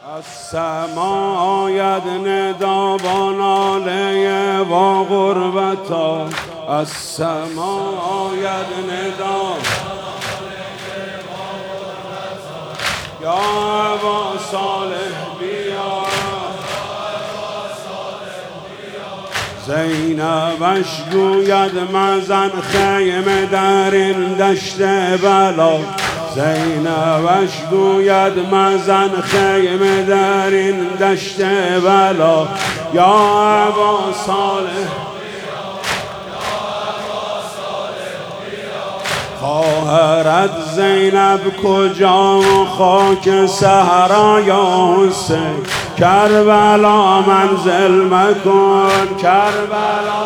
از سما آید ندا با ناله و غربتا، از سما آید ندا یا ابا صالح بیا، زینبش گوید مزن خیمه در این دشت بلا، زینبش گوید مزن خیمه در این دشت بلا، یا ابا صالح خواهرت زینب کجا و خاک صحرا یا حسین، کربلا منزل مکن، کربلا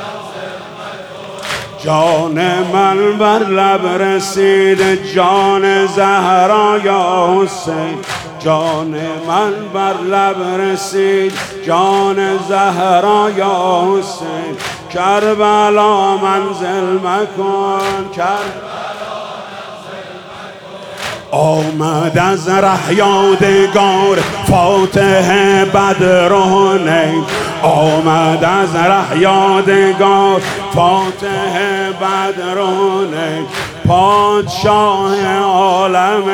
جان من بر لب رسید، جان زهرا یا حسین، جان من بر لب رسید، جان زهرا یا حسین، کربلا منزل مکن، کربلا آمد از ره یادگار فاتح بدر و حنین، آمد از ره یادگار فاتح بدر و حنین، پادشاه عالم،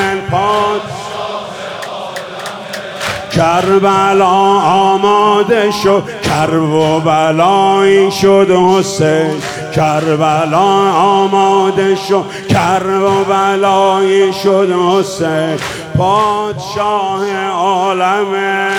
کربلا آماده شد، کرب و بلایی شد حسین، کربلا آماده شد، کرب و بلایی شد حسین، پادشاه عالمه.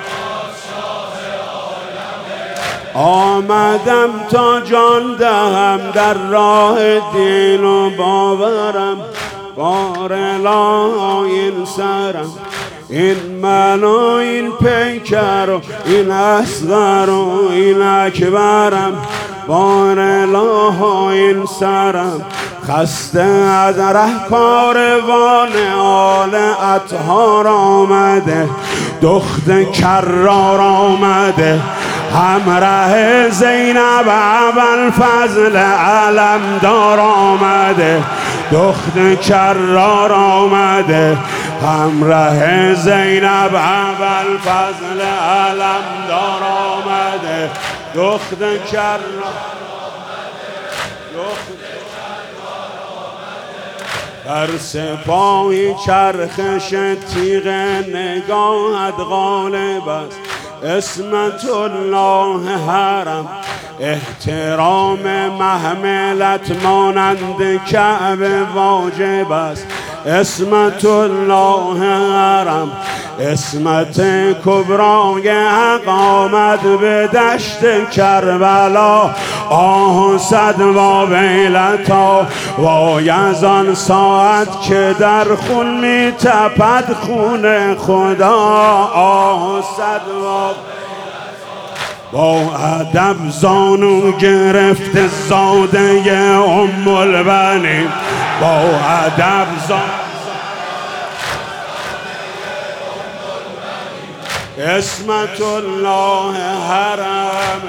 آمدم تا جان دهم در راه دین و باورم، بار این سرم، این من و این پیکر و این اصغر و این اکبرم، بار این سرم، خسته از ره کاروان آل اطهار آمده، دخت کرار آمده، همراه زینب ابوالفضل علمدار آمده، دخت کرار آمده، همراه زینب ابوالفضل علمدار آمده، دخت کرار در سپاهی چرخش تیغ نگاهت غالب است، اسمت الله حرم، احترام محملت مانند کعبه واجب است، اسمت الله حرم، اسمت کبرای حق آمد به دشت کربلا، آه صد و ویلتا، وای از آن ساعت که در خون می تپد خون خدا، آه صد و با ادب زانو گرفت زاده ام البنین، با ادب زانو اسمت الله حرم،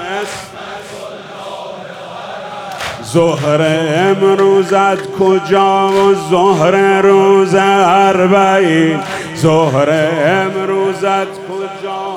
ظهر امروزت کجا و ظهر روز اربعین، ظهر امروزت کجا